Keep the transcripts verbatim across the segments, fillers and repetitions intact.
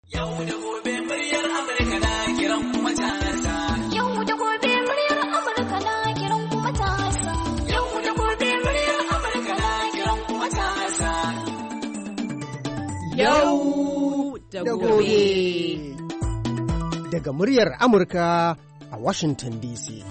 Yau da gobe muryar Amurka na kiran kuma matasa. Yau da gobe muryar Amurka na kiran kuma matasa. Yau da gobe muryar Amurka na kiran kuma matasa. Yau da gobe. Daga muryar Amurka a Washington D C.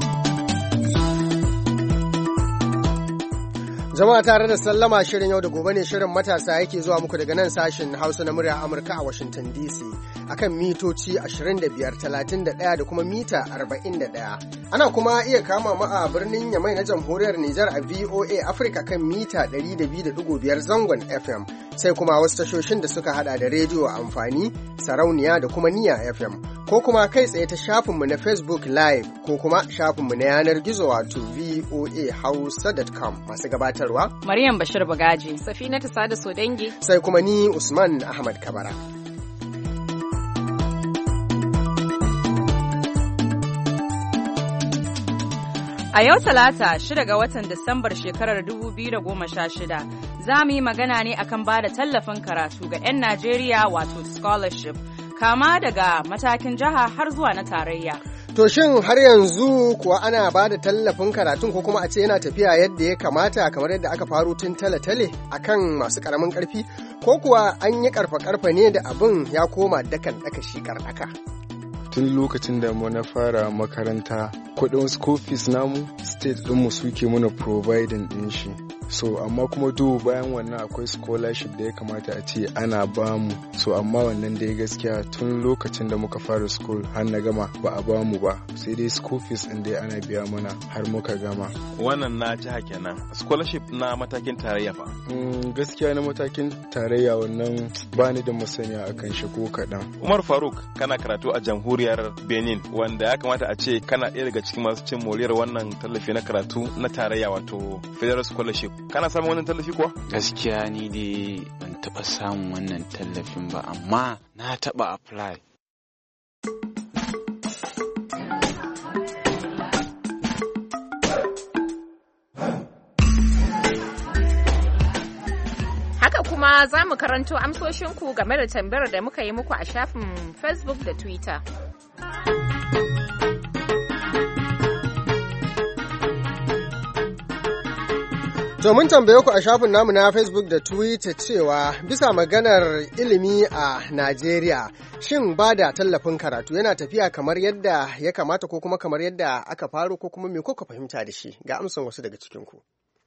Jama'a tare da sallama, shirin yau da gobe ne, shirin matasa yake zuwa muku daga nan sashen Hausa na muryar Amurka a Washington D C akan mitoci ashirin da biyar, talatin da ɗaya da kuma mita arba'in da ɗaya. Ana kuma iya kama mu a birnin Yamai na Jamhuriyar Nijar a V O A Africa kan mita ɗari da biyu da ɗigo biyar zangon F M, sai kuma wasu tashoshin da suka hada da rediyo amfani, sarauniya da kuma niya F M, ko kuma kai tsaye ta shafinmu na Facebook Live ko kuma shafinmu na yanar gizo wato v o a hausa dot com. Masu gabatarwa Maryam Bashir Bagaji, Safinatu Sada Sodangi, sai kuma ni Usman Ahmad Kabara. A yau Talata, shida ga watan Disambar shekarar dubu biyu da goma sha shida, za mu yi magana ne akan ba da tallafin karatu ga 'yan Najeriya wato scholarship, kama daga matakin jiha har zuwa na tarayya. To shin har yanzu kuwa ana ba da tallafin karatun ko kuma a ce yana tafiya yadda ya kamata kamar yadda aka faru tun tale-tale akan masu karamin karfi, ko kuwa an yi karfa-karfa ne da abin ya koma dakan daka shi karɗaka? Tun lokacin da mu na fara makaranta, kudin school fees namu state ɗinmu suke muna providing ɗin shi. So amma kuma do bayan wannan akwai scholarship da ya kamata a ce ana bamu, so amma wannan dai gaskiya tun lokacin da muka fara school har na gama ba a bamu ba, sai dai school fees ɗin dai ana biya mana har muka gama. Wannan na jiha kenan. Scholarship na matakin tarayya fa? Mm, gaskiya na matakin tarayya wannan bani da masaniya akan shi ko kaɗan. Umar Faruk, kana karatu a jamhuriyar Benin, wanda ya kamata a ce kana ɗaya daga cikin masu cin moriyar wannan tallafi na karatu na tarayya wato Federal Scholarship. Kana samun wannan tallafi kuwa? Gaskiya ni dai ban taɓa samun wannan tallafin ba, amma na taɓa apply. Haka kuma za mu karanto amsoshinku game da tambayar da muka yi muku a shafin Facebook da Twitter. To mun tambaye ku a shafin namu na Facebook da Twitter cewa bisa maganar ilimi a Najeriya, shin ba da tallafin karatu yana tafiya kamar yadda ya kamata ko kuma kamar yadda aka faru, ko kuma me kuka fahimta da shi? Ga amsan wasu daga cikinku.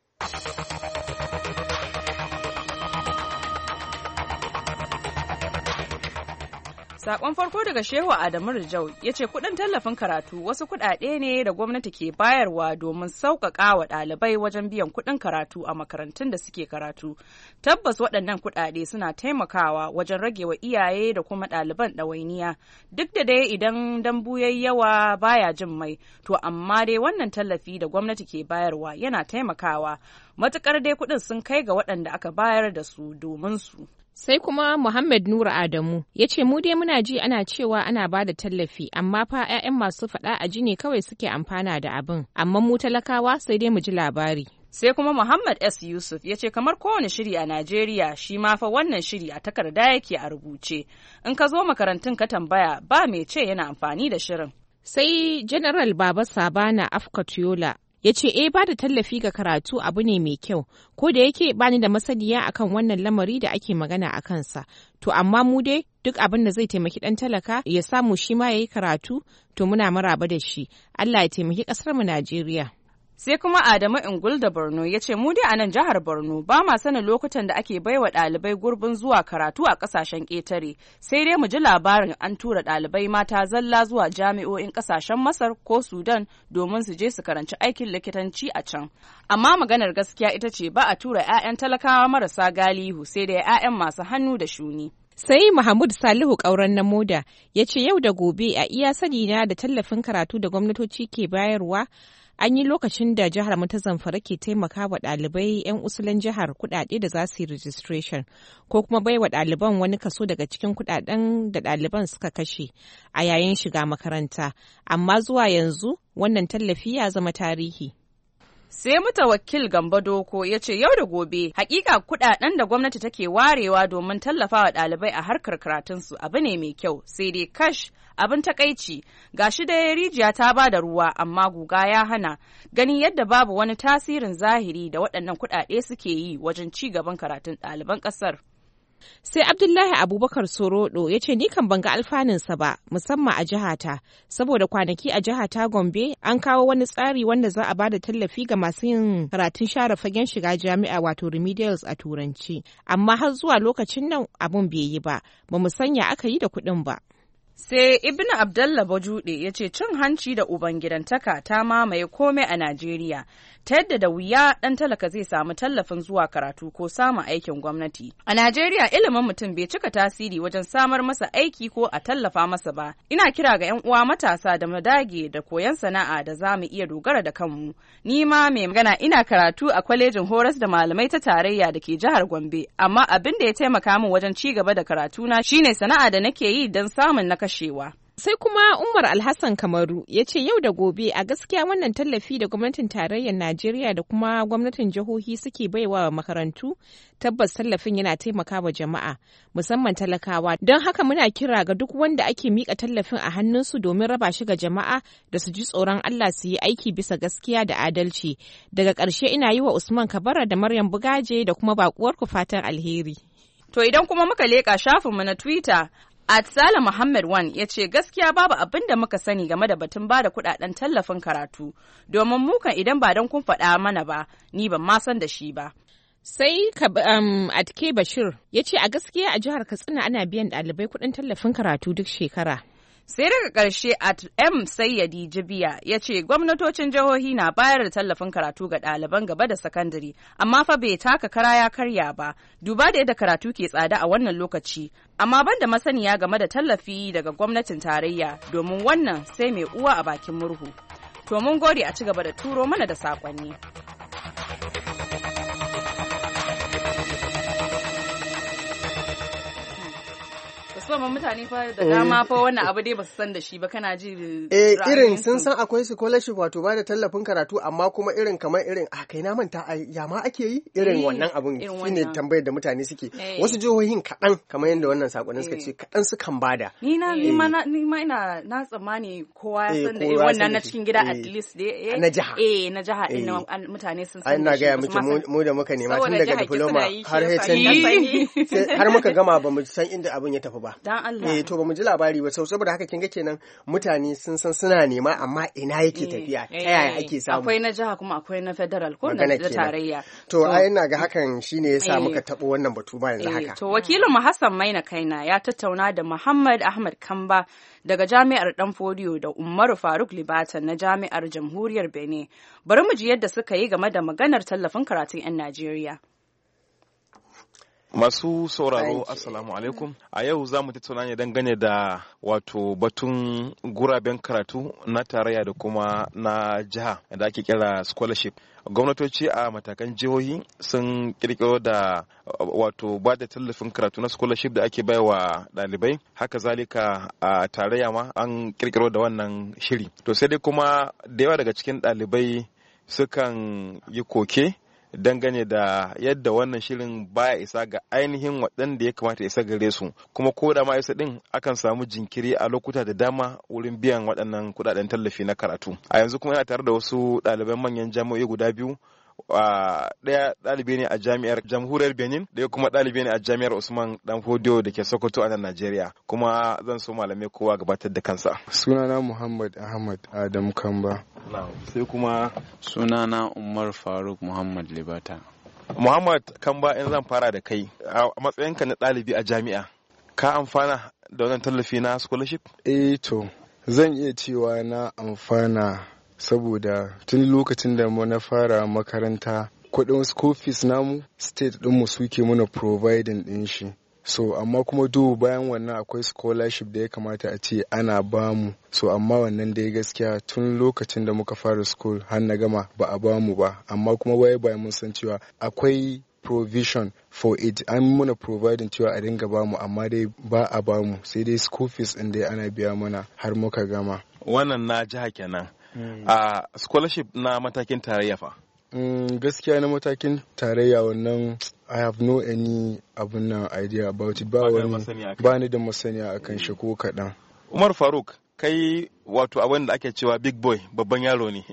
Sakon farko daga Shehu Adamu Rijau ya ce kuɗin tallafin karatu wasu kuɗaɗe ne da gwamnati ke bayarwa domin sauƙaƙa wa ɗalibai wajen biyan kuɗin karatu a makarantun da suke karatu. Tabbas waɗannan kuɗaɗe suna taimakawa wajen rage wa iyaye da kuma ɗaliban ɗawainiya. Duk da dai idan dambu yayi yawa baya jin mai, to amma dai wannan tallafi da gwamnati ke bayarwa yana taimakawa. Matuƙar dai kuɗin sun kai ga waɗanda aka bayar da su domin su. Sai kuma Muhammad Nura Adamu ya ce mu dai muna ji ana cewa ana ba da tallafi, amma fa 'ya'yan masu faɗa a ji ne kawai suke amfana da abin, amma mu talakawa sai dai mu ji labari. Sai kuma Muhammad S. Yusuf ya ce kamar kowane shiri a Najeriya, shi ma fa wannan shiri a takarda yake a rubuce. In ka zo makarantun ka tambaya ba mai ce yana amfani da shirin. Sai General Baba Sabana Afkatoyola ya ce eh ba da tallafi ga karatu abu ne mai kyau, ko da yake bani da masaniya akan wannan lamari da ake magana a kansa, to amma mu dai duk abin da zai taimaki dan talaka ya samu shi ma yayi karatu, to muna maraba da shi. Allah ya taimaki kasar mu Najeriya. Sai kuma Adamu Ingul da Borno ya ce mu dai a nan jihar Borno ba ma sanin lokutan da ake baiwa ɗalibai gurbin zuwa karatu a ƙasashen ƙetare, sai dai mu ji labarin an tura ɗalibai mata zalla zuwa jami'o'in ƙasashen Masar ko Sudan domin su je su karanci aikin likitanci a can. Amma maganar gaskiya ita ce ba a tura 'ya'yan talakawa marasa galihu, sai dai 'ya'yan masu hannu da shuni. Sai Mahmud Salihu Ƙauren na Moda ya ce yau da gobe a iya sani na da tallafin karatu da gwamnatoci ke bayarwa, an yi lokacin da jihar mu ta Zamfara ke taimaka wa ɗalibai 'yan usulan jihar kuɗaɗe da za su yi registration, ko kuma bai wa ɗaliban wani kaso daga cikin kuɗaɗen da ɗaliban suka kashe a yayin shiga makaranta, amma zuwa yanzu wannan tallafi ya zama tarihi. Sai mutawakkil Gambo Doko ya ce yau da gobe hakika kudaden da gwamnati take warewa domin tallafawa ɗalibai a harkar karatunsu abu ne mai kyau, sai dai kash abin takaici gashi da rijiya ta ba da ruwa amma guga ya hana, gani yadda babu wani tasirin zahiri da waɗannan kudade suke yi wajen ci gaban karatun ɗaliban ƙasar. Sai Abdullahi Abubakar Sorodo ya ce ni kan ban ga alfanunsa ba musamman a jihata saboda kwanaki a jihata Gombe an kawo wani tsari wanda za a ba da tallafi ga masu yin karatun share fagen shiga jami'a wato remedials a turanci, amma har zuwa lokacin nan abun bai yi ba, ba mu sanya aka yi da kuɗin ba. Sai Ibn Abdallah Bajude ya ce cin hanci da ubangidantaka ta mamaye komai a Najeriya, ta yadda da wuya ɗan talaka zai samu tallafin zuwa karatu ko samun aikin gwamnati. A Najeriya ilimin mutum bai cika tasiri wajen samar masa aiki ko a tallafa masa ba. Ina kira ga 'yan uwa matasa da mu dage da koyon sana'a da za mu iya dogara da kanmu. Ni ma mai magana ina karatu a kwalejin horas da malamai ta tarayya da ke jihar Gombe, amma abin da ya taimaka min wajen ci gaba da karatuna shine sana'a da nake yi don samun na kashewa. Sai kuma Umar Alhassan Kamaru ya ce yau da gobe a gaskiya wannan tallafi da gwamnatin tarayyar Najeriya da kuma gwamnatin jihohi suke baiwa wa makarantu tabbas tallafin yana taimaka wa jama'a musamman talakawa, don haka muna kira ga duk wanda ake mika tallafin a hannunsu domin raba shi ga jama'a da su ji tsoron Allah su yi aiki bisa gaskiya da adalci. Daga ƙarshe ina yi wa Usman Kabara da Maryam Bugaje da kuma baƙuwarku fatan alheri. To idan kuma muka leƙa shafinmu na Twitter, Atsala Muhammad Wan ya ce gaskiya babu abin da muka sani game da batun ba da kudaden tallafin karatu, domin mukan idan ba don kun faɗa mana ba, ni ban ma san da shi ba. Sai um, Atke Bashir ya ce a gaskiya a jihar Katsina ana biyan ɗalibai kuɗin tallafin karatu duk shekara. Sai daga ƙarshe at M Sayyadi Jibiya ya ce gwamnatocin jihohi na bayar da tallafin karatu ga ɗaliban gaba da sakandare, amma fa bai taka kara ya karya ba, duba da yadda karatu ke tsada a wannan lokaci, amma ban da masaniya game da tallafi daga gwamnatin tarayya, domin wannan sai mai uwa a bakin murhu. To mun gode, a ci gaba da turo mana da saƙonni. Musamman mutane fa da dama fa wannan abu dai ba su san da shi ba, kana ji eh irin sun san akwai scholarship wato ba da tallafin karatu, amma kuma irin kamar irin a kai na manta ya ma ake yi irin wannan abun shine tambayar da mutane suke. Wasu jihohin kaɗan kamar yadda wannan sakonin suka ce kaɗan sukan bada. Ni na ni ma ni ma ina na tsammani kowa ya san da wannan na cikin gida at least dai na jiha eh na jiha din mutane sun san. Ina ga miki mu da muka nema tun daga diploma har H N D har muka gama ba mu san inda abun ya tafi ba. Dan Allah. Eh to ba mu ji labari ba, saboda haka kin ga kenan mutane sun san suna nema, amma ina yake tafiya, ta yaya ake samu. Akwai na jiha kuma akwai na federal ko na tarayya. To ai ina ga hakan shine yasa muka tabo wannan batu ba yanzu haka. To wakilin mu Hassan Maina Kaina ya tattauna da Muhammad Ahmad Kamba daga Jami'ar Danfodiyo da Umaru Faruk Libatan na Jami'ar Jamhuriyar Benin. Bari mu ji yadda suka yi game da maganar tallafin karatun 'yan Najeriya. Masu sauraro assalamu alaikum. A yau za mu tattauna ne dangane da wato batun guraben karatu na tarayya da kuma na jiha da ake kira scholarship. Gwamnatoci a matakan jihohi sun kirkiro da wato ba da tallafin karatu na scholarship da ake baiwa ɗalibai. Haka zalika a tarayya ma an kirkiro da wannan shiri. To sai dai kuma da yawa daga cikin ɗalibai sukan yi koke dangane da yadda wannan shirin baya isa ga ainihin waɗanda ya kamata isa gare su, kuma ko da ma isa din akan samu jinkiri a lokuta da dama wurin biyan waɗannan kuɗaɗen tallafi na karatu. A yanzu kuma yana tare da wasu ɗaliban manyan jami'o'i guda biyu, ɗaya ɗalibi ne a jami'ar jamhuriyar Benin, ɗaya kuma ɗalibi ne a jami'ar Usman Danfodiyo da ke Sokoto a nan Najeriya. Kuma zan so malamai kowa gabatar da kansa. Sunana Muhammad Ahmad Adam Kamba. Sai kuma sunana Umar Faruk Muhammad Libata. Muhammad Kamba, in zan fara da kai a matsayinka na ɗalibi a jami'a, ka amfana da wannan tallafi na scholarship? Eh to zan iya cewa na amfana, saboda tun lokacin da mu na fara makaranta kudin school fees namu state ɗinmu suke muna providing ɗin shi. So amma kuma do bayan wannan akwai scholarship da ya kamata a ce ana bamu, so amma wannan dai gaskiya tun lokacin da muka fara school har na gama ba a bamu ba, amma kuma waye bayan mun san cewa akwai provision for it, an muna providing cewa a dinga bamu, amma dai ba a bamu, sai dai school fees ɗin dai ana biya mana har muka gama. Wannan na jiha kenan. A scholarship na matakin tarayya fa? Mm, gaskiya na matakin tarayya wannan I have no any abun nan idea about it ba wani ba ni da masaniya akan shi ko kaɗan. Umar Faruk, kai wato abin da ake cewa big boy babban yaro ne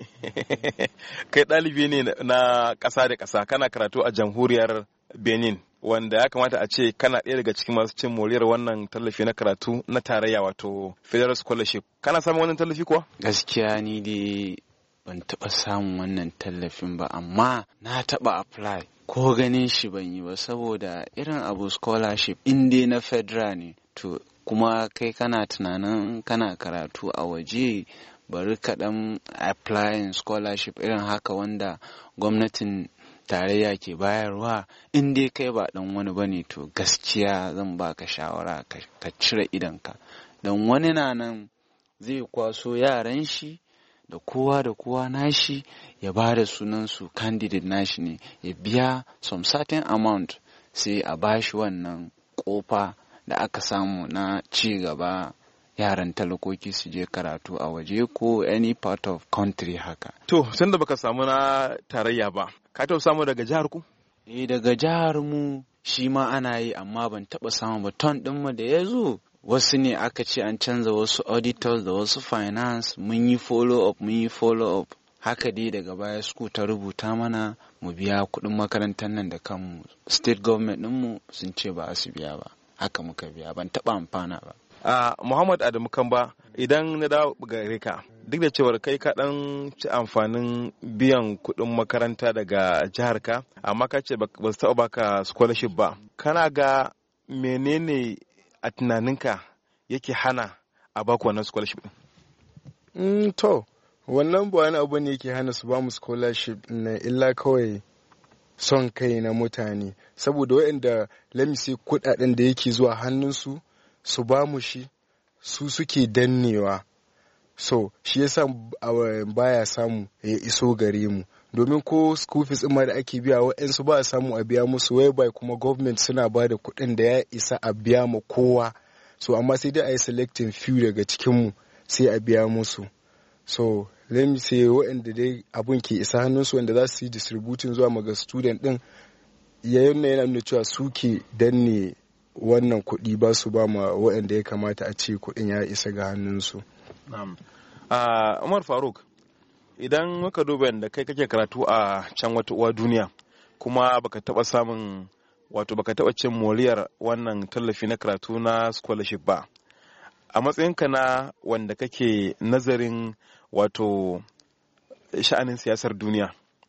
kai ɗalibi ne na ƙasa da ƙasa kana karatu a jamhuriyar Benin wanda ya kamata a ce kana ɗaya daga cikin masu cin moriyar wannan tallafi na karatu na tarayya wato federal scholarship. Kana samun wannan tallafi kuwa? Gaskiya ni dai ban taɓa samun wannan tallafin ba, amma na taɓa apply ko ganin shi ban yi ba, saboda irin abu scholarship in dai na federal ne to kuma kai kana tunanin kana karatu a waje bari kaɗan applying scholarship irin haka wanda gwamnatin tarayya ke bayarwa, in dai kai ba ɗan wani ba ne to gaskiya zan baka shawara ka cire idanka, don wani na nan zai kwaso yaran shi da kowa da kowa nashi ya ba da sunansu candidate nashi ne ya biya some certain amount sai a bashi wannan kofa da aka samu na ci gaba yaran talakoki su je karatu a waje ko any part of country haka. To, tun da baka samu na tarayya ba, ka taɓa samu daga jihar ku? Eh, daga jihar mu shi ma ana yi, amma ban taɓa samu ba. Ton ɗinmu da ya zo wasu ne aka ce an canza wasu auditors da wasu finance, mun yi follow up mun yi follow up haka dai daga baya suku ta rubuta mana mu biya kuɗin makarantar nan da kanmu. State government ɗinmu sun ce ba su biya ba, haka muka biya, ban taɓa amfana ba. Uh, Muhammad Adamu Kamba, idan na dawo gare ka, duk da cewar kai ka dan ci amfanin biyan kuɗin makaranta daga jihar ka, amma ka ce ba su taɓa baka scholarship ba, kana ga menene a tunaninka yake hana a baku wannan scholarship din? Mm, to, wannan ba wani abu ne yake hana su ba mu scholarship na illa kawai son kai na mutane, saboda waɗanda lamisi kuɗaɗen da yake zuwa hannunsu su ba mu shi su suke dannewa, so shi yasa baya samu ya iso gare mu, domin ko school fees ma da ake biya wa'yansu ba a samu a biya musu, whereby kuma government suna ba da kuɗin da ya isa a biya ma kowa, so amma sai dai a yi selecting few daga cikinmu sai a biya musu. So let me say waɗanda dai abun ke isa hannunsu wanda za su yi distributing zuwa maga student ɗin, yayin yana nuna cewa suke danne wannan kuɗi ba su ba ma waɗanda ya kamata a ce kuɗin ya isa ga hannunsu. Umar Faruk, idan muka duba da kai kake karatu a can wata uwa duniya kuma baka taɓa samun wato baka taɓa cin moriyar wannan tallafi na karatu na scholarship ba, a matsayinka na wanda kake nazarin wato sha'anin siyasar duniya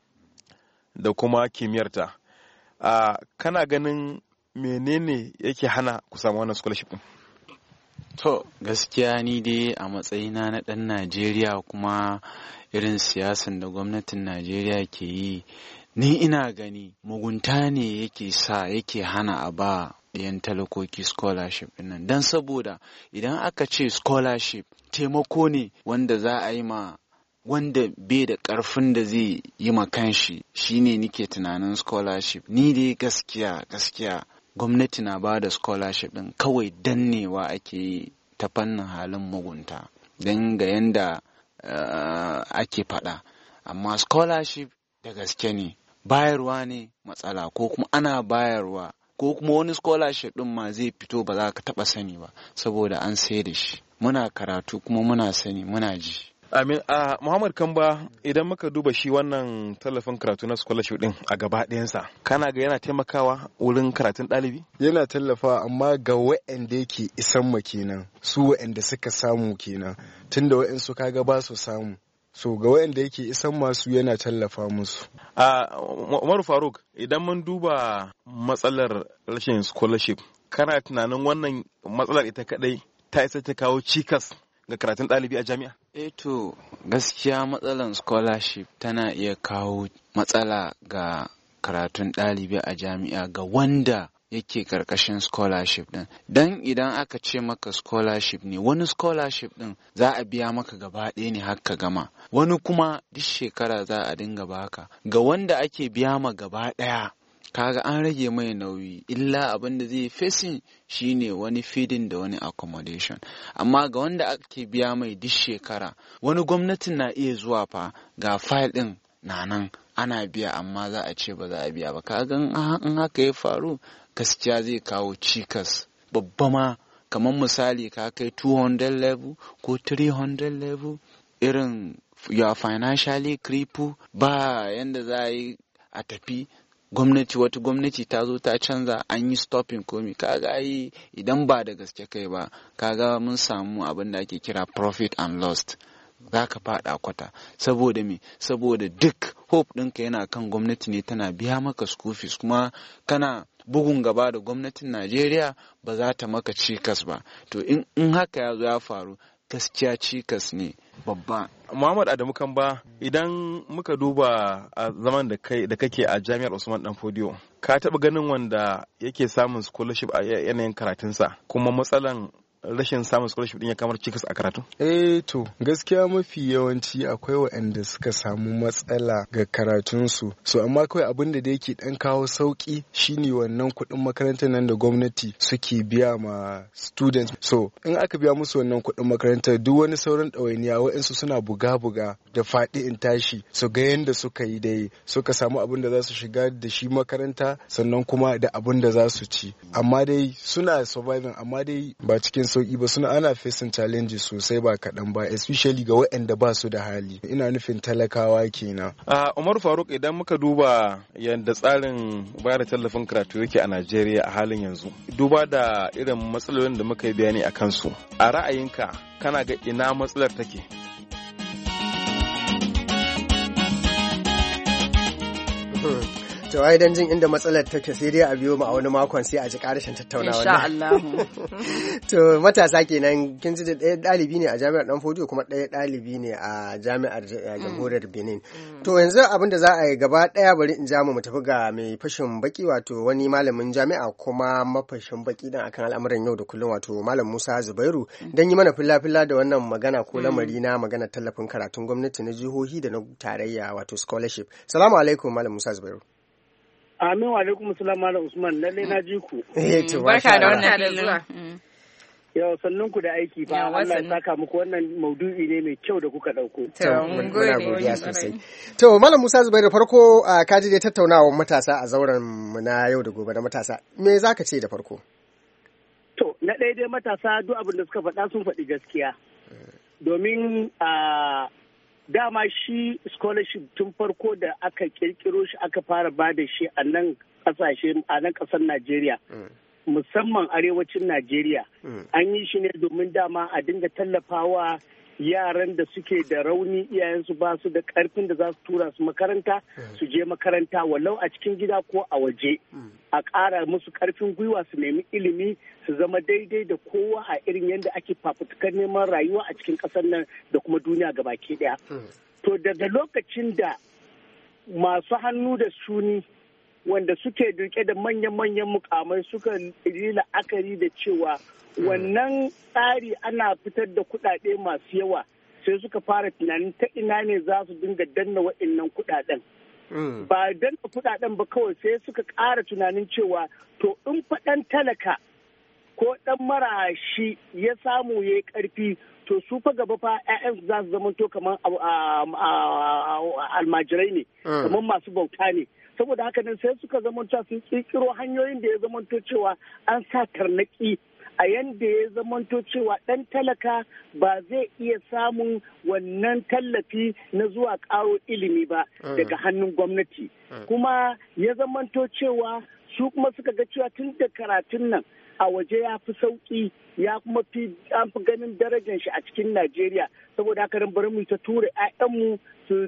da kuma kimiyyarta, kana ganin menene yake hana ku samu wannan scholarship din? To, gaskiya ni dai a matsayina na ɗan Najeriya kuma irin siyasan da gwamnatin Najeriya ke yi, ni ina gani mugunta ne yake sa yake hana a ba ɗayan talakoki scholarship ɗin nan. Don saboda idan aka ce scholarship taimako ne wanda za a yi ma wanda bai da ƙarfin da zai yi ma kanshi, shine nike tunanin scholarship. Ni dai gaskiya gaskiya gwamnati na ba da scholarship ɗin kawai dannewa ake yi ta fannin halin mugunta don ga yanda uh, ake faɗa, amma scholarship da gaske ne bayarwa ne matsala, ko kuma ana bayarwa ko kuma wani scholarship ɗin ma zai fito ba za ka taɓa sani ba saboda an sai da shi. Muna karatu kuma muna sani muna ji. Amin. A Muhammad Kamba, idan muka duba shi wannan tallafin karatu na scholarship din a gaba ɗayansa, kana ga yana taimakawa wurin karatun ɗalibi? Yana tallafawa, amma ga waɗanda yake isan ma kenan, su waɗanda suka samu kenan, tunda waɗansu kaga ba su samu. So ga waɗanda yake isan masu yana tallafa musu. A Umaru Faruk, idan mun duba matsalar rashin scholarship, kana tunanin wannan matsalar ita kadai ta isa ta kawo cikas ga karatun ɗalibi a jami'a? Eh to, gaskiya matsalan scholarship tana iya kawo matsala ga karatun ɗalibi a jami'a ga wanda yake karkashin scholarship din. Dan idan aka ce maka scholarship ne, wani scholarship din za a biya maka gaba ɗaya ne har ka gama, wani kuma duk shekara za a dinga baka. Ga wanda ake biya ma gaba ɗaya, kaga an rage mai nauyi, illa abin da zai facing shine wani feeding da wani accommodation. Amma ga wanda ake biya mai duk shekara, wani gwamnatin na iya zuwa fa ga file din na nan ana biya amma za a ce ba za a biya ba. Kaga in haka ya faru gaskiya zai kawo cikas babba ma. Kamar misali ka kai two hundred level ko three hundred level, irin you are financially crippled, ba yanda za a yi a tafi. Gwamnati wata gwamnati ta zo ta canza an yi stopping komi, kaga ai idan ba da gaske kai ba kaga mun samu abin da ake kira profit and loss, za ka fada kwata. Saboda me? Saboda duk hope ɗinka yana kan gwamnati ne, tana biya maka school fees, kuma kana bugun gaba da gwamnatin Najeriya ba za ta maka cikas ba. To in, in haka ya zo ya faru gaskiya cikas ne babba. Muhammad Adamu Kamba, idan muka duba a zaman da kai da kake a Jami'ar Usman Dan Fodio, ka taɓa ganin wanda yake samun scholarship a yanayin karatunsa kuma matsalan rashin samun scholarship din ya kamar cikas a karatu? Eh to gaskiya mafi yawanci akwai waɗanda suka samu matsala ga karatunsu, so amma kawai abin da yake dan kawo sauki shine wannan kuɗin makarantar nan da gwamnati suke biya ma students. So in aka biya musu wannan kuɗin makarantar, duk wani sauran ɗawainiya waɗansu suna buga-buga da faɗi in tashi su ga yanda suka yi dai suka samu abin da za su shiga da shi makaranta, sannan kuma da abin da za su ci. Amma dai suna surviving, amma dai ba cikin sauki ba, suna ana facing challenges sosai ba kaɗan ba, especially ga waɗanda ba su da hali. Ina nufin talakawa kenan. Uh, Umar Faruk, idan muka duba yadda tsarin bayar da tallafin karatu yake a Najeriya a halin yanzu, duba da irin matsalolin da muka yi bayani a kansu, a ra'ayinka kana ga ina matsalar take? To ai dan jin inda matsalar take sai dai a biyo mu a wani makon sai a ji karashin tattaunawa. Insha Allah. To matasa kenan, kin ji da ɗaya ɗalibi ne a Jami'ar Dan Fodio kuma ɗaya ɗalibi ne a Jami'ar Jamhuriyar Benin. To yanzu abin da za a yi gaba ɗaya bari in ja mu mu tafi ga mai fashin baki, wato wani malamin jami'a kuma mafashin baki dan akan al'amuran yau da kullum, wato Malam Musa Zubairu, dan yi mana filla-filla da wannan magana ko lamari na magana tallafin karatun gwamnati na jihohi da na tarayya, wato scholarship. Salamu alaikum Malam Musa Zubairu. Amin wa alaikum salam Malam Usman, lalle na ji ku. Barka da wannan da zuwa. Yau sannun ku da aiki fa, Allah ya saka muku, wannan maudu'i ne mai kyau da kuka dauko. To mun godiya sosai. To Malam Musa Zubairu, farko ka ji dai tattaunawa matasa a zauren mu na yau da gobe da matasa. Me zaka ce da farko? To na ɗaya dai matasa duk abin da suka faɗa sun faɗi gaskiya. Domin a dama shi scholarship tun farko da aka kirkiro shi aka fara ba da shi a nan kasashe a nan kasar Najeriya, musamman arewacin Najeriya, an yi shi ne domin dama a dinga tallafawa yaran da suke da rauni, iyayensu ba su da karfin da za su tura su makaranta su je makaranta walau a cikin gida ko a waje, a ƙara musu karfin gwiwa su nemi ilimi su zama daidai da kowa a irin yadda ake fafutukar neman rayuwa a cikin ƙasar nan da kuma duniya gabaki ɗaya. To daga lokacin da masu hannu da shuni wanda suke duke da manyan-manyan mukamai suka yi la'akari da cewa wannan tsari ana fitar da kuɗaɗe masu yawa, sai suka fara tunanin ta ina ne za su dinga danna waɗannan kuɗaɗen. Ba danna kuɗaɗen ba kawai, sai suka ƙara tunanin cewa to in faɗan talaka ko ɗan marashi ya samu ya yi ƙarfi, to su fa gaba fa 'ya'yansu za su zamanto kamar almajirai ne, kamar masu bauta ne. Saboda haka nan sai suka zamanto sun ƙirƙiro hanyoyin da ya zamanto cewa an sa tarnaƙi a yanda ya zamanto cewa ɗan talaka ba zai iya samun wannan tallafi na zuwa ƙaro ilimi ba daga hannun gwamnati. Kuma ya zamanto cewa su kuma suka ga cewa tun da karatun nan a waje ya fi sauƙi, ya kuma fi an fi ganin darajar shi a cikin Najeriya. Saboda haka nan bari mu ta tura 'ya'yanmu su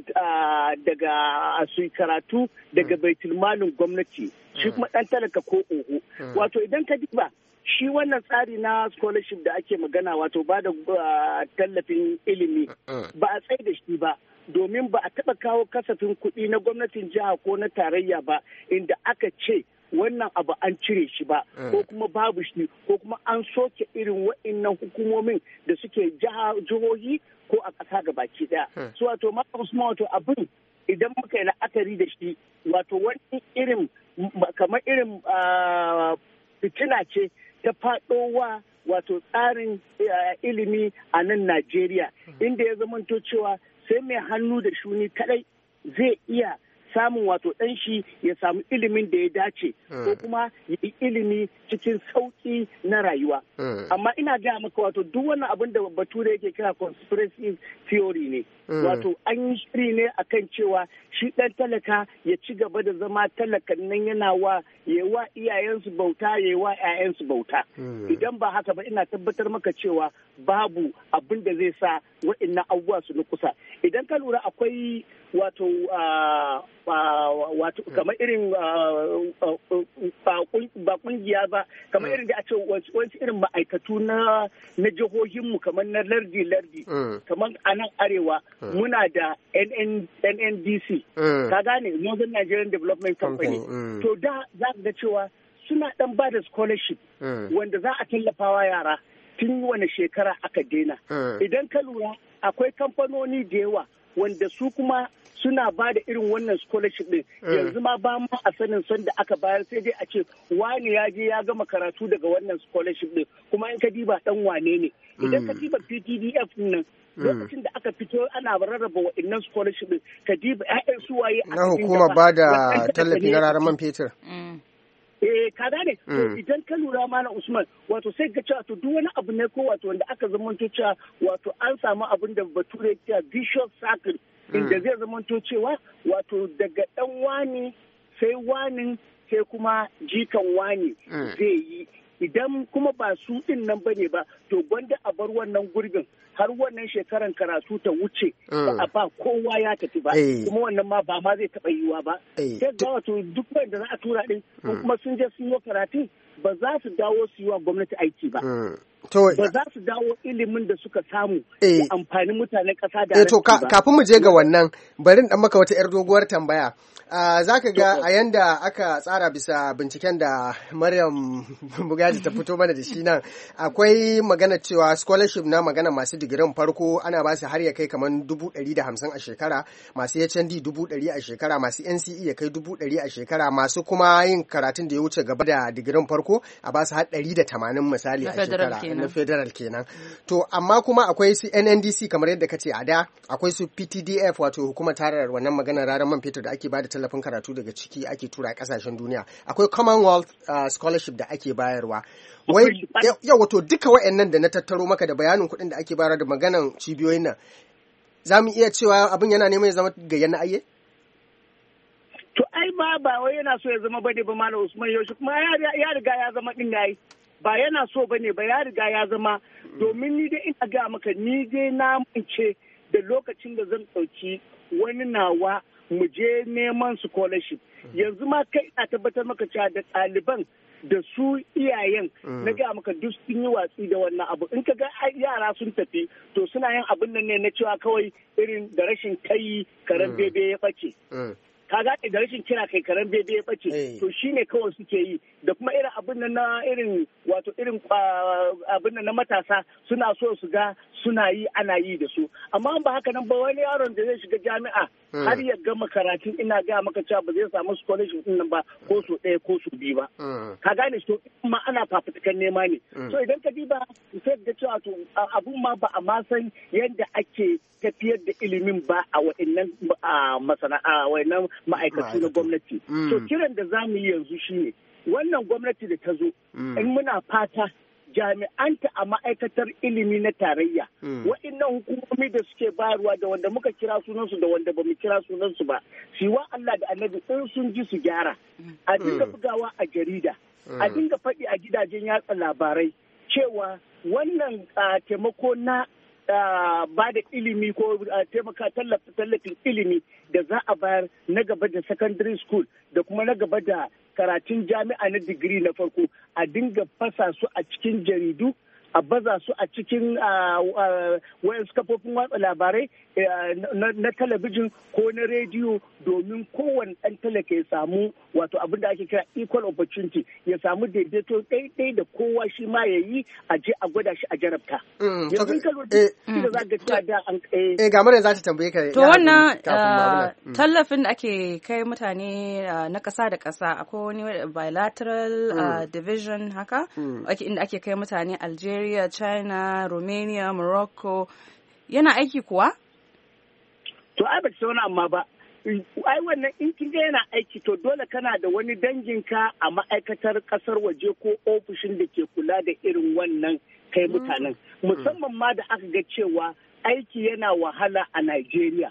daga su karatu daga baitulmalin gwamnati, shi kuma ɗan talaka ko oho. Wato idan ka diba shi wannan tsari na scholarship da ake magana, wato ba da tallafin ilimi, ba a tsaye da shi ba, domin ba a taɓa kawo kasafin kuɗi na gwamnatin jiha ko na tarayya ba inda aka ce wannan abu an cire shi ba, ko kuma babu shi, ko kuma an soke irin wa'innan hukumomin da suke jihohi ko a ƙasa ga baki ɗaya. So wato ma wato abin idan muka yi la'akari da shi, wato wani irin kamar irin fitina ce ta faɗowa wato tsarin ilimi a nan Najeriya, inda ya zamanto cewa sai mai hannu da shuni kadai zai iya samun wato ɗan shi ya samu ilimin da ya dace ko kuma ya yi ilimi cikin sauƙi na rayuwa. Amma ina gaya maka wato duk wannan abin da bature yake kira conspiracy theory ne. Wato an yi shiri ne akan cewa shi ɗan talaka ya ci gaba da zama talakan nan yana wa ya wa iyayensu bauta ya wa 'ya'yansu bauta. Idan ba haka ba ina tabbatar maka cewa babu abin da zai sa wa'innan abubuwa su kusa. Idan ka lura akwai wato wato kamar irin ba kungiya ba kamar irin da a ce wasu irin ma'aikatu na na jihohinmu kamar na lardi lardi kamar a nan arewa muna da N N D C ka gane Northern Nigerian Development Company to da za ga cewa suna dan ba da scholarship wanda za a tallafawa yara tun wani shekara aka daina idan ka lura akwai kamfanoni da yawa wanda su kuma suna ba da irin wannan scholarship din yanzu ma ba ma a sanin son da aka bayar sai dai a ce wani ya je ya gama karatu daga wannan scholarship din kuma in ka diba dan wane ne idan ka diba P T D F din nan lokacin da aka fito ana rarraba wa'annan scholarship din ka diba ƴaƴan su waye a na hukuma ba da tallafi na raraman fetur. Eh ka gane to idan ka lura mana Usman wato sai ga cewa to duk wani abu ne ko wato wanda aka zamanto cewa wato an samu abin da bature ya vicious circle inda zai zamanto cewa wato daga dan wani sai wani sai kuma jikan wani zai yi idan kuma ba su din nan bane ba to gwanda a bar wannan gurbin har wannan shekaran karatu ta wuce ba a ba kowa ya tafi ba kuma wannan ma ba ma zai taɓa yiwa ba sai ga wato duk wanda za a tura din kuma sun je sun yi karatu ba za su dawo su yi wa gwamnati aiki ba ba za su dawo ilimin da suka samu da amfanin mutanen ƙasa da to kafin mu je ga wannan bari in dan maka wata yar doguwar tambaya za ka ga a yanda aka tsara bisa binciken da Maryam Bugaji ta fito mana da shi nan akwai magana cewa scholarship na magana masu digirin farko ana ba su har ya kai kamar dubu ɗari da hamsin a shekara masu H N D dubu ɗari a shekara masu N C E ya kai dubu ɗari a shekara masu kuma yin karatun da ya wuce gaba da digirin farko a ba su har ɗari da tamanin misali a shekara na federal kenan to amma kuma akwai su N N D C kamar yadda kace a da akwai su P T D F wato hukumar tarar wannan maganar raran man fetur da ake bada tallafin karatu daga ciki ake tura kasashen duniya akwai Commonwealth uh, scholarship da ake bayarwa wai yau wato duka wayannan da na tattaro maka da bayanin kuɗin da ake bayar da maganan cibiyoyin nan za mu iya cewa abin yana neman ya zama gayyan ayye to ai ba ba wai yana so ya zama bane ba malam Usman yaushe kuma ya riga ya zama din yayi ba yana so bane ba ya riga ya zama domin ni dai ina ga maka ni dai na mance da lokacin da zan ɗauki wani nawa mu je neman scholarship yanzu ma kai ina tabbatar maka cewa da ɗaliban da su iyayen na ga maka duk sun yi watsi da wannan abu in ka ga yara sun tafi to suna yin abin nan ne na cewa kawai irin da rashin kai karen bebe ya ɓace ka gane da rashin kira kai karen bebe ya bace to shine kawai suke yi da kuma irin abin nan na irin wato irin abin nan na matasa suna so su ga suna yi ana yi da su amma ba haka nan ba wani yaron da zai shiga jami'a har ya gama karatun ina ga maka cewa ba zai samu scholarship din nan ba ko su ɗaya ko su biyu ba ka gane to ma ana fafutukan nema ne so idan ka diba sai ga cewa to abun ma ba a ma san yadda ake tafiyar da ilimin ba a wa'annan masana'a wa'annan ma'aikatu na gwamnati so kiran da za mu yi yanzu shine wannan gwamnati da ta zo in muna fata jami'anta a ma'aikatar ilimi na tarayya wa'annan hukumomi da suke bayarwa da wanda muka kira sunansu da wanda ba mu kira sunansu ba siwa Allah da annabi in sun ji su gyara a dinga bugawa a jarida a dinga faɗi a gidajen yatsa labarai cewa wannan taimako na ba da ilimi ko taimaka tallafin ilimi da za a bayar na gaba da secondary school da kuma na gaba da karatun jami'a na digiri na farko a dinga fasa su a cikin jaridu a baza su a cikin wayansu kafofin watsa labarai na talabijin ko na rediyo domin kowane ɗan talaka ya samu wato abin da ake kira equal opportunity ya samu daidaito ɗaiɗai da kowa shi ma ya yi a je a gwada shi a jarabta. Yanzu ka lura da za ga cewa da an eh ga mara za ta tambaye ka. To wannan tallafin da ake kai mutane na ƙasa da ƙasa akwai wani bilateral division haka inda ake kai mutane Algeria, China, Romania, Morocco yana aiki kuwa? To ai ba ta wani amma ba ai wannan in kin ga yana aiki to dole kana da wani danginka a ma'aikatar kasar waje ko ofishin da ke kula da irin wannan kai mutanen musamman ma da aka ga cewa aiki yana wahala a Najeriya.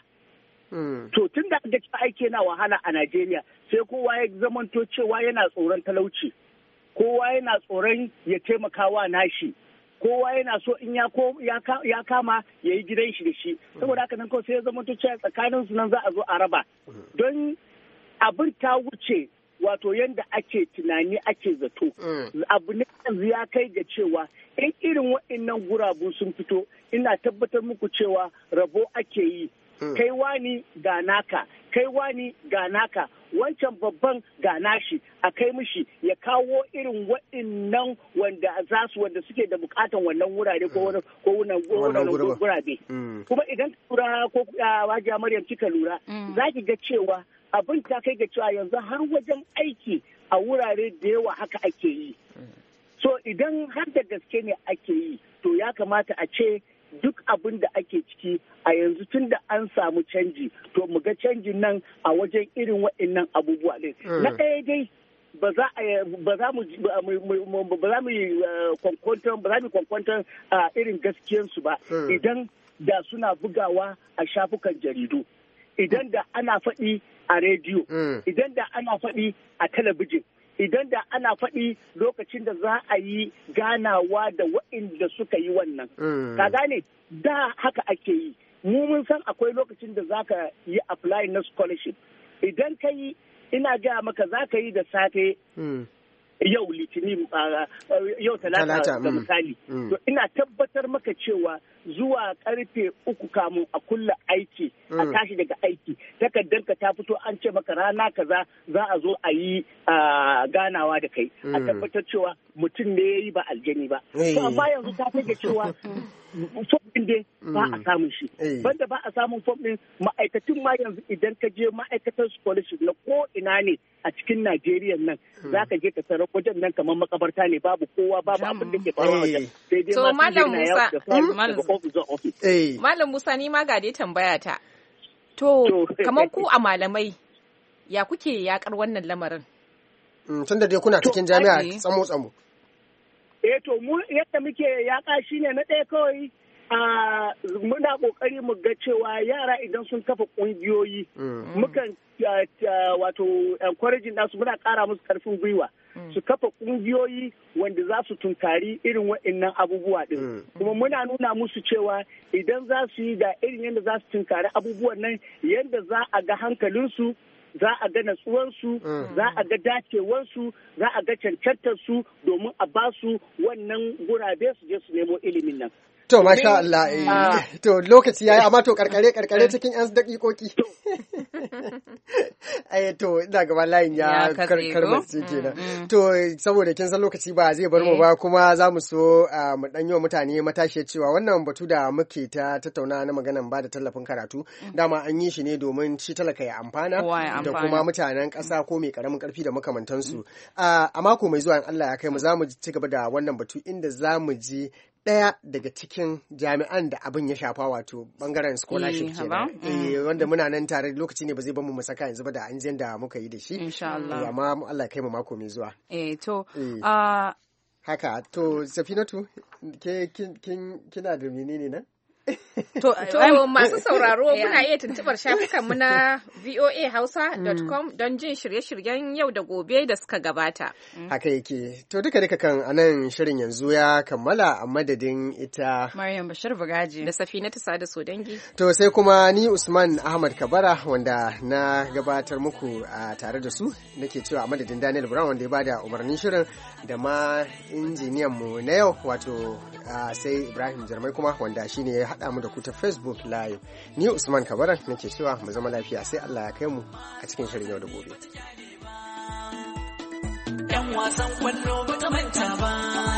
To tun da aka ga aiki yana wahala a Najeriya sai kowa ya zamanto cewa yana tsoron talauci, kowa yana tsoron ya taimakawa nashi, kowa yana so in ya kama ya yi gidan shi da shi, saboda haka nan kawai sai ya zamanto cewa tsakanin su nan za a zo a raba don abin ta wuce wato yadda ake tunani ake zato. Abu ne yanzu ya kai ga cewa in irin waɗannan gurabu sun fito ina tabbatar muku cewa rabo ake yi. Kai wani ga naka, kai wani ga naka, wancan babban ga nashi a kai mishi ya kawo irin waɗannan wanda za su wanda suke da bukatan wannan wurare ko wannan gurabe. Kuma idan ka lura ko wajiya Maryam kika lura za ki ga cewa abin ta kai ga cewa yanzu har wajen aiki a wurare da yawa haka ake yi. So idan har da gaske ne ake yi to ya kamata a ce duk abin da ake ciki a yanzu tun da an samu canji to mu ga canjin nan a wajen irin waɗannan abubuwa ɗin. Na ɗaya dai ba za mu ba za mu yi kwankwanton ba za mu kwankwanton irin gaskiyansu ba idan da suna bugawa a shafukan jaridu, idan da ana faɗi a rediyo, idan da ana faɗi a talabijin, idan da ana faɗi lokacin da za a yi ganawa da waɗanda suka yi wannan. Ka gane da haka ake yi. Mu mun san akwai lokacin da za ka yi apply na scholarship. Idan ka yi ina gaya maka za ka yi da safe yau litinin yau talata da misali. To ina tabbatar maka cewa zuwa karfe uku kamun a kulla aiki a tashi daga aiki takardanka ta fito an ce maka rana kaza za a zo a yi ganawa da kai a tabbatar cewa mutum ne ya yi ba aljani ba. To amma yanzu ta kai ga cewa fom ɗin dai ba a samun shi. Banda ba a samun fom ɗin ma'aikatun ma yanzu idan ka je ma'aikatar scholarship na ko ina ne a cikin Najeriya nan za ka je ka tarar wajen nan kamar makabarta ne babu kowa babu abin da ke faruwa wajen. Sai dai so Malam Musa, Malam Malam Musa ni ma ga dai tambaya ta. To kamar ku a malamai ya kuke yakar wannan lamarin? Tun da dai kuna cikin jami'a tsamo-tsamo. Eh to mu yadda muke yaƙa shi ne na ɗaya kawai a muna ƙoƙari mu ga cewa yara idan sun kafa ƙungiyoyi mukan wato encouraging nasu muna ƙara musu ƙarfin gwiwa su kafa ƙungiyoyi wanda za su tunkari irin waɗannan abubuwa ɗin kuma muna nuna musu cewa idan za su yi da irin yadda za su tunkari abubuwan nan yadda za a ga hankalinsu za a ga natsuwansu, za a ga dacewansu, za a ga cancantarsu domin a ba su wannan gurabe su je su nemo ilimin nan. To, masha Allah, eh, to lokaci yayi amma to karkare karkare cikin yan dakikoki. Eh to ina gaba layin ya karmace kenan. To saboda kin san lokaci ba zai bar mu ba kuma za mu so mu dan yiwa mutane matashi cewa wannan batu da muke ta tattauna na maganan ba da tallafin karatu dama an yi shi ne domin shi talaka ya amfana da kuma mutanen ƙasa ko mai karamin karfi da makamantansu. A mako mai zuwa in Allah ya kai mu za mu ci gaba da wannan batu inda za mu ji ɗaya daga cikin jami'an da abin ya shafa wato bangaren scholarship kenan eh wanda muna nan tare lokaci ne ba zai bamu mu saka yanzu ba da an da muka yi da shi insha Allah amma Allah kai mu mako mai zuwa eh to a haka to Safinatu ke kin kina da menene nan To, to masu sauraro kuna iya tuntubar shafukanmu na voa hausa dot com don jin shirye-shiryen yau da gobe da suka gabata. Haka yake. To duka duka kan anan shirin yanzu ya kammala a madadin ita Maryam Bashir Bugaji da Safinatu Sada Sodangi. To sai kuma ni Usman Ahmad Kabara wanda na gabatar muku a tare da su nake cewa a madadin Daniel Brown wanda ya bada umarnin shirin da ma injiniyan mu na yau wato sai Ibrahim Jarmai kuma wanda shine ya haɗa mu da ku ta Facebook Live. Ni Usman Kabara nake cewa mu zama lafiya sai Allah ya kai mu a cikin shirin yau da gobe. Yan wasan kwallo ba ta manta ba,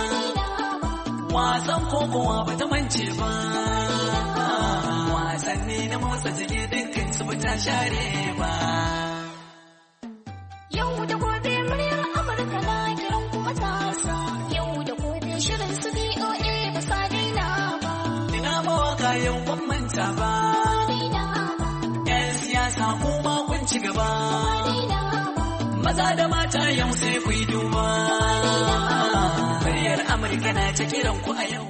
wasan kokowa ba ta mance ba, wasanni na motsa jiki dukkan su ba ta share ba. Yau da gobe muryar Amurka na kiran kuma ta sa, yau da gobe shirin su B O A ba sa daina ba. Ina mawaka yau ban manta ba, yan siyasa kuma ci gaba. Maza da mata yau sai ku yi duba. Muryar Amurka na ta kiran ku a yau.